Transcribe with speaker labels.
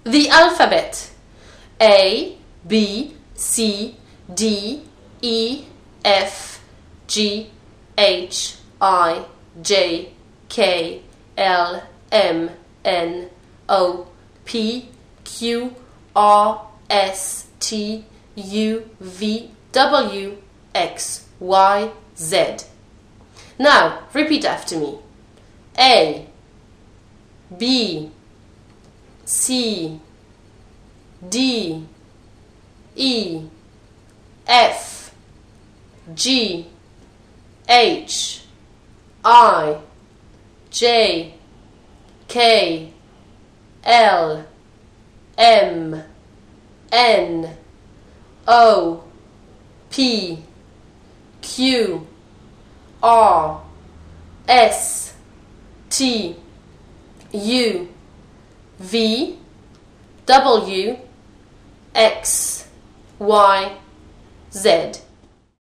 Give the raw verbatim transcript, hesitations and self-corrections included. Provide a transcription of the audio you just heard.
Speaker 1: The alphabet. A, B, C, D, E, F, G, H, I, J, K, L, M, N, O, P, Q, R, S, T, U, V, W, X, Y, Z. Now, repeat after me. A, B, C, D, E, F, G, H, I, J, K, L, M, N, O, P, Q, R, S, T, U, V, W, X, Y, Z.